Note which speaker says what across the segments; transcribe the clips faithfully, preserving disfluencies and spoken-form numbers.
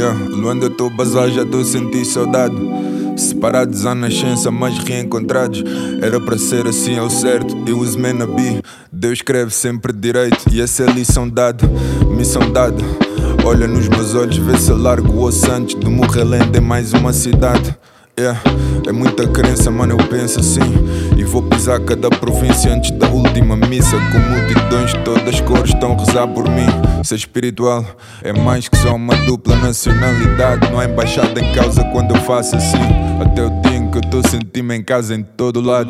Speaker 1: Yeah, Luanda, tô bazar, já tô senti saudade. Separados à nascença, mas reencontrados. Era para ser assim ao certo, it was meant to be. Deus escreve sempre direito e essa é a lição dada, missão dada. Olha nos meus olhos, vê se eu largo o osso antes de morrer lento em mais uma cidade. Yeah, é muita crença, mano, eu penso assim. E vou pisar cada província antes da última missa. Com multidões de todas as cores estão a rezar por mim. Ser espiritual é mais que só uma dupla nacionalidade. Não há embaixada em causa quando eu faço assim. Até o dia em que eu tô sentindo-me em casa em todo lado.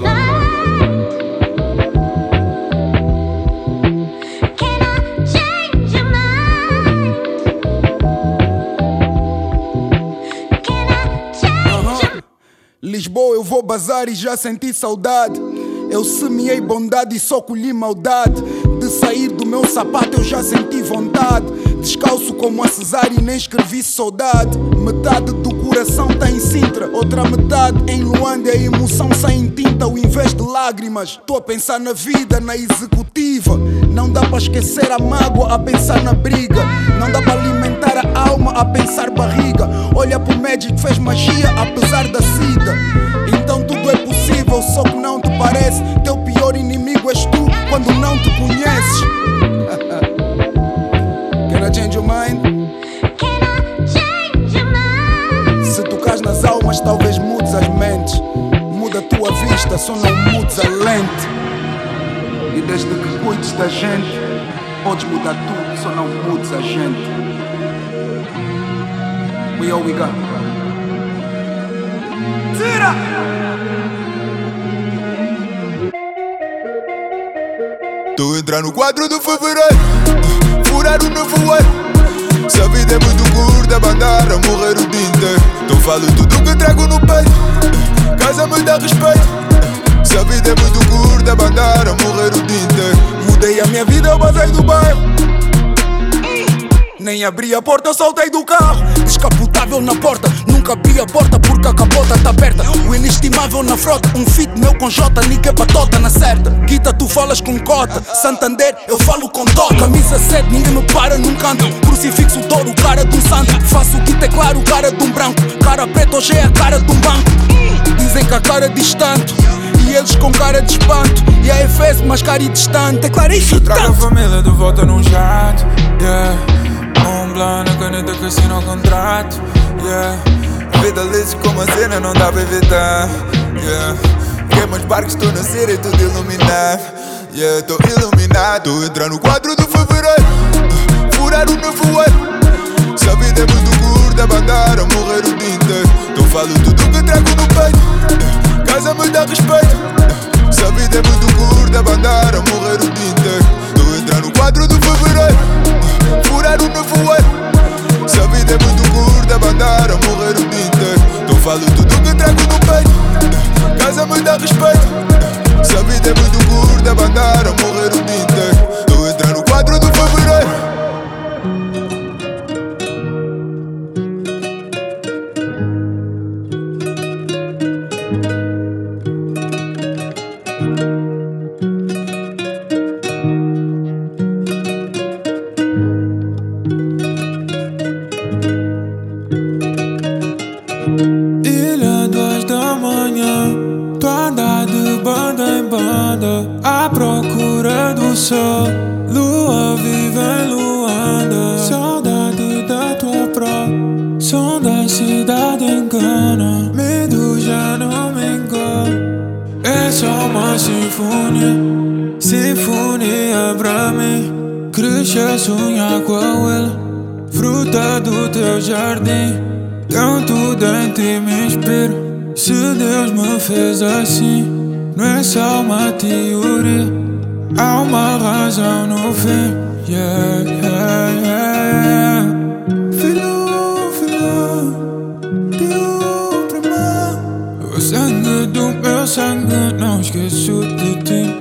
Speaker 2: Lisboa, eu vou bazar e já senti saudade. Eu semeei bondade e só colhi maldade. De sair do meu sapato eu já senti vontade. Descalço como a cesárea e nem escrevi saudade. Metade do coração tá em Sintra, outra metade em Luanda. A emoção sai em tinta ao invés de lágrimas. Tô a pensar na vida, na executiva. Não dá pra esquecer a mágoa a pensar na briga. Não dá pra alimentar a alma a pensar barriga. Olha pro Magic que fez magia apesar da sida. Então tudo é possível, só que não te parece. Teu pior inimigo és tu quando não te conheces. Can I change your mind?
Speaker 3: Can I change your mind?
Speaker 2: Se tocas nas almas, talvez mudes as mentes. Muda a tua vista, só não mudes a lente. E desde que cuides da gente, podes mudar tudo, só não mudes a gente. We all we got. Tira!
Speaker 1: Tô a entrar no quadro do fevereiro, furar o nevoeiro. Se a vida é muito curta, bandar a morrer o dia inteiro. Então falo tudo que trago no peito, casa me dá respeito. Se a vida é muito curta, bandar a morrer o dia inteiro.
Speaker 2: Mudei a minha vida, eu basei do bairro. Nem abri a porta, eu soltei do carro. Descapotável na porta, nunca abri a porta porque a capota tá aberta. O inestimável na frota, um fit meu com J, niga batota na certa. Guita, tu falas com cota, Santander, eu falo com toca. Camisa sete, ninguém me para num canto. Crucifixo, touro, cara de um santo. Faço o que é claro, cara de um branco. Cara preta, hoje é a cara de um banco. Dizem que a cara diz tanto, e eles com cara de espanto. E a F S mais cara e distante, é claro e irritante.
Speaker 4: Trago a família de volta num jato, yeah. Um plano, caneta que assina o contrato, yeah.
Speaker 1: A vida lixo como a cena não dá pra evitar, yeah. Queima os barcos, tô na cera e tudo iluminado, yeah. Tô iluminado, tô entrar no quadro do fevereiro, furar o nevoeiro. Se a vida é muito curta, bandar a morrer o dia inteiro. Então falo tudo que trago no peito, casa me dá respeito. Se a vida é muito curta, bandar a morrer o dia inteiro. Tô entrar no quadro do fevereiro, furar o nevoeiro. Se a vida é muito curta, bandar a morrer o dia inteiro. Então falo tudo que trago no peito, casa me dá respeito. Se a vida é muito curta, bandar a morrer o dia inteiro. Tô entrar no quadro do fevereiro.
Speaker 4: Ilha duas da manhã, tu anda de banda em banda à procura do sol. Lua vive em Luanda, saudade da tua pró. Som da cidade engana, medo já não me engana. É só uma sinfonia, sinfonia pra mim. Crescer, sonhar com ela, fruta do teu jardim. Canto dentro e me inspiro. Se Deus me fez assim, não é só uma teoria, há uma razão no fim. Yeah, yeah, yeah. Filho, filho, Deus pra mim. O sangue do meu sangue, não esqueço de ti.